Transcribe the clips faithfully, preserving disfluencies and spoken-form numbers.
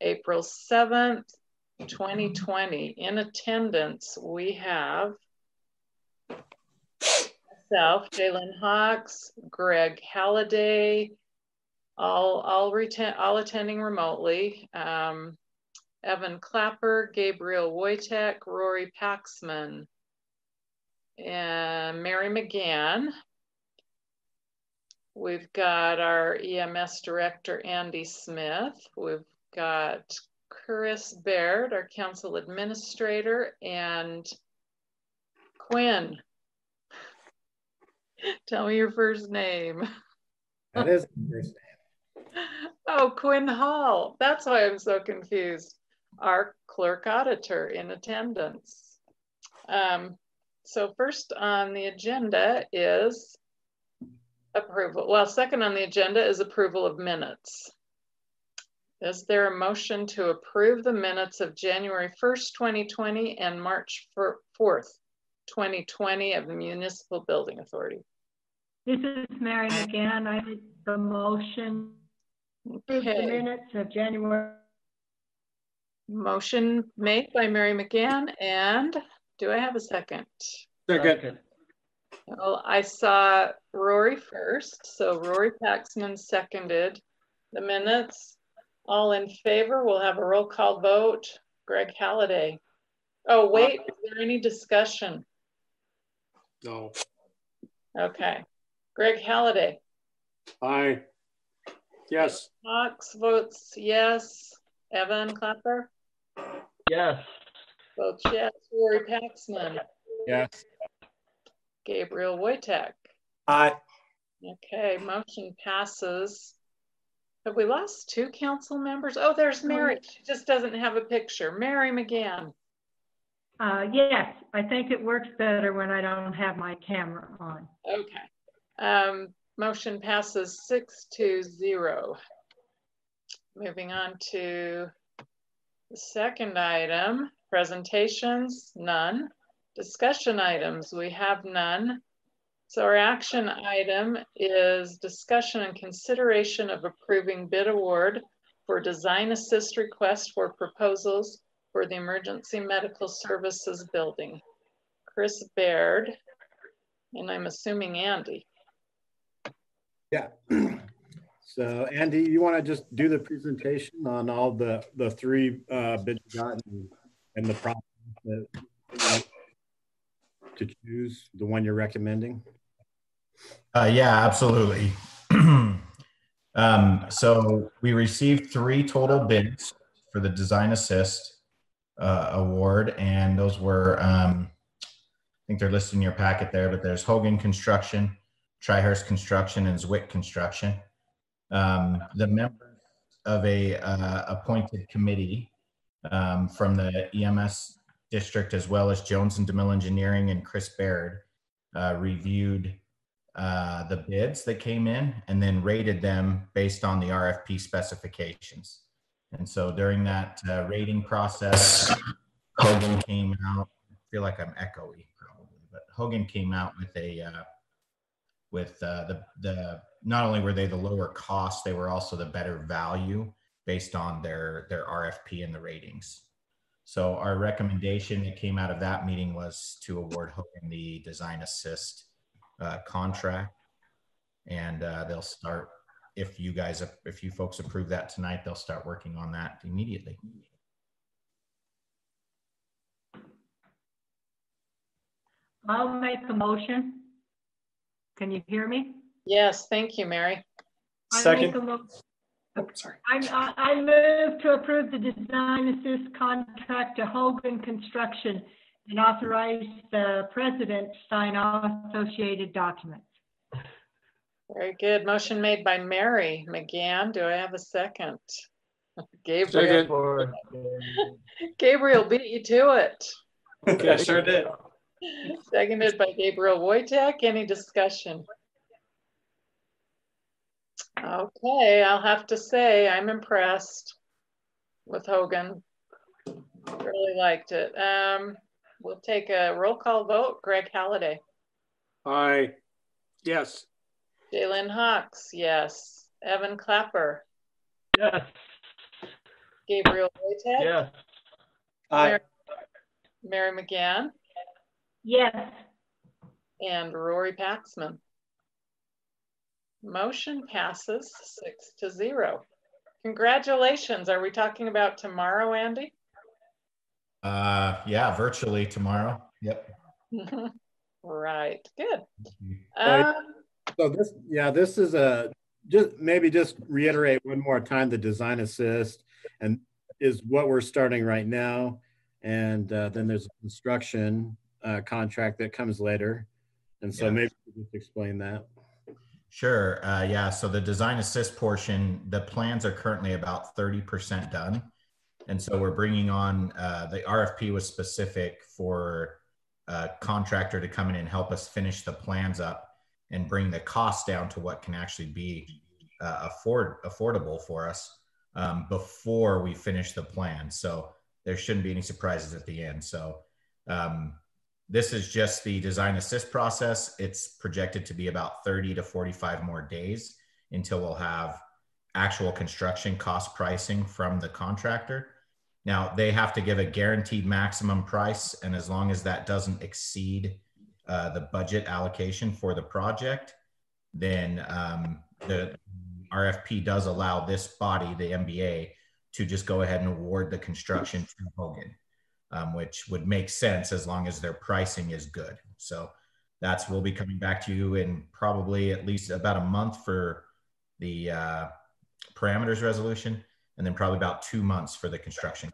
April seventh, twenty twenty. In attendance, we have myself, Jalen Hawks, Greg Halliday, all, all, all attending remotely. Um, Evan Clapper, Gabriel Wojtek, Rory Paxman, and Mary McGann. We've got our E M S director, Andy Smith. We've got Chris Baird, our council administrator, and Quinn. Tell me your first name. That is the first name. Oh, Quinn Hall. That's why I'm so confused. Our clerk auditor in attendance. Um, so first on the agenda is approval. Well, second on the agenda is approval of minutes. Is there a motion to approve the minutes of January first, twenty twenty and March fourth, twenty twenty of the Municipal Building Authority? This is Mary McGann. I make the motion to approve Okay. the minutes of January. Motion made by Mary McGann, and do I have a second? Second. Well, I saw Rory first, so Rory Paxman seconded the minutes. All in favor, we'll have a roll call vote. Greg Halliday. Oh, wait, is there any discussion? No. Okay. Greg Halliday. Aye. Yes. Fox votes yes. Evan Clapper? Yes. Votes yes. Rory Paxman? Yes. Gabriel Wojtek? Aye. Okay, motion passes. Have we lost two council members? Oh, there's Mary. She just doesn't have a picture. Mary McGann. Uh, yes, I think it works better when I don't have my camera on. Okay. Um, motion passes six to zero. Moving on to the second item, presentations, none. Discussion items, we have none. So our action item is discussion and consideration of approving bid award for design assist request for proposals for the Emergency Medical Services Building. Chris Baird, and I'm assuming Andy. Yeah. So Andy, you want to just do the presentation on all the, the three uh, bids you got and, and the process that, you know, to choose the one you're recommending? Uh, yeah, absolutely. um, so we received three total bids for the Design Assist uh, award, and those were, um, I think they're listed in your packet there, but there's Hogan Construction, Trihurst Construction, and Zwick Construction. Um, the members of a uh, appointed committee um, from the E M S district, as well as Jones and DeMille Engineering and Chris Baird, uh, reviewed uh, the bids that came in and then rated them based on the R F P specifications. And so during that uh, rating process, Hogan came out, I feel like I'm echoey probably, but Hogan came out with a, uh, with uh, the, the, not only were they the lower cost, they were also the better value based on their, their R F P and the ratings. So our recommendation that came out of that meeting was to award Hogan the Design Assist uh, contract. And uh, they'll start, if you guys, if you folks approve that tonight, they'll start working on that immediately. I'll make the motion. Can you hear me? Yes, thank you, Mary. Second. Oh, sorry. I, I move to approve the Design Assist contract to Hogan Construction and authorize the president to sign all associated documents. Very good. Motion made by Mary McGann. Do I have a second? Gabriel. Second. Gabriel beat you to it. Okay, I sure did. Seconded by Gabriel Wojtek. Any discussion? Okay, I'll have to say I'm impressed with Hogan. Really liked it. Um, we'll take a roll call vote. Greg Halliday. Aye. Yes. Jalen Hawks, yes. Evan Clapper. Yes. Gabriel Wojtek. Yes. Mary, Mary McGann. Yes. And Rory Paxman. Motion passes six to zero. Congratulations. Are we talking about tomorrow, Andy? Uh, yeah, virtually tomorrow. Yep. Right. Good. So, Um, so this, yeah, this is a, just maybe just reiterate one more time, the design assist and is what we're starting right now. And uh, then there's a construction uh, contract that comes later. And so Yeah. maybe just explain that. Sure. Uh, yeah. So the design assist portion, the plans are currently about thirty percent done. And so we're bringing on, uh, the R F P was specific for a contractor to come in and help us finish the plans up and bring the cost down to what can actually be uh, afford affordable for us um, before we finish the plan. So there shouldn't be any surprises at the end. So um, this is just the design assist process. It's projected to be about thirty to forty-five more days until we'll have actual construction cost pricing from the contractor. Now, they have to give a guaranteed maximum price, and as long as that doesn't exceed uh, the budget allocation for the project, then um, the R F P does allow this body, the M B A, to just go ahead and award the construction to Hogan, um, which would make sense as long as their pricing is good. So that's, we'll be coming back to you in probably at least about a month for the uh, parameters resolution, and then probably about two months for the construction.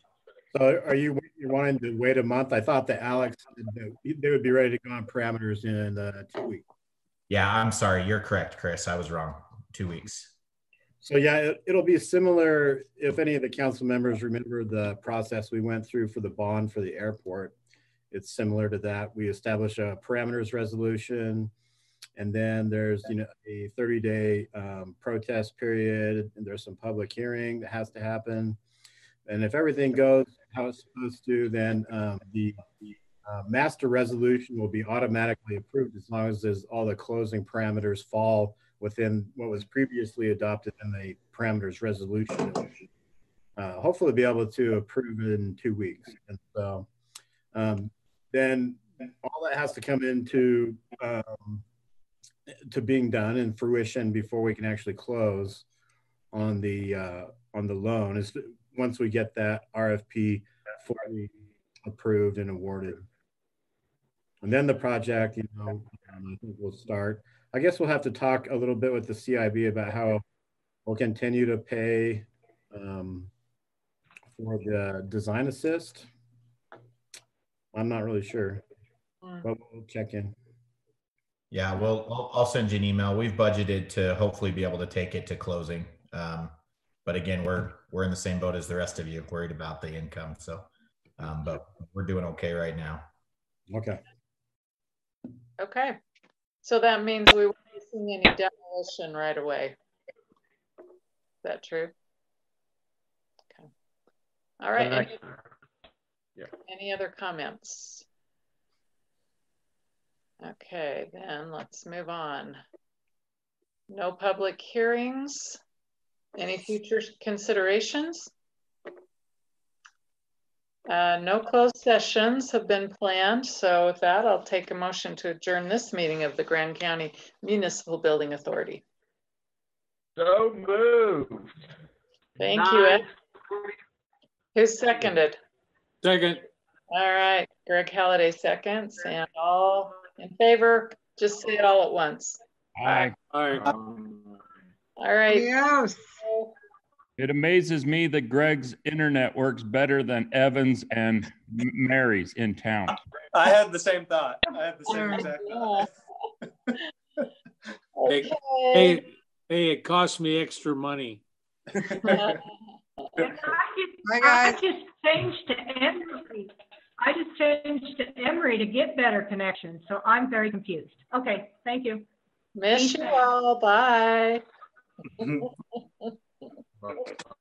So are you you're wanting to wait a month? I thought that Alex said that they would be ready to go on parameters in uh, two weeks. Yeah, I'm sorry. You're correct, Chris. I was wrong. Two weeks. So yeah, it, it'll be similar. If any of the council members remember the process we went through for the bond for the airport, it's similar to that. We establish a parameters resolution, and then there's, you know, a thirty day um, protest period, and there's some public hearing that has to happen. And if everything goes how it's supposed to, then um, the, the uh, master resolution will be automatically approved as long as there's, all the closing parameters fall within what was previously adopted in the parameters resolution. Uh, hopefully be able to approve it in two weeks. And so um, then all that has to come into um, to being done in fruition before we can actually close on the uh, on the loan is once we get that R F P fully approved and awarded. And then the project, you know, um, I think we'll start. I guess we'll have to talk a little bit with the C I B about how we'll continue to pay um, for the design assist. I'm not really sure, but we'll check in. Yeah, well, I'll, I'll send you an email. We've budgeted to hopefully be able to take it to closing. Um, but again, we're we're in the same boat as the rest of you, worried about the income. So, um, but we're doing okay right now. Okay. Okay. So that means we won't be seeing any demolition right away. Is that true? Okay. All right. Any, yeah. any other comments? Okay, then let's move on. No public hearings. Any future considerations? Uh, no closed sessions have been planned. So with that, I'll take a motion to adjourn this meeting of the Grand County Municipal Building Authority. So moved. Thank you, Ed. Who seconded? Second. All right, Greg Halliday seconds, and all in favor, just say it all at once. Aye. Aye. All right. Yes. It amazes me that Greg's internet works better than Evan's and Mary's in town. I had the same thought. I had the same exact thought. Okay. Hey, hey, it cost me extra money. I just, I just changed to Emory. I just changed to Emory to get better connection. So I'm very confused. Okay, thank you. Miss you all. Bye. Okay.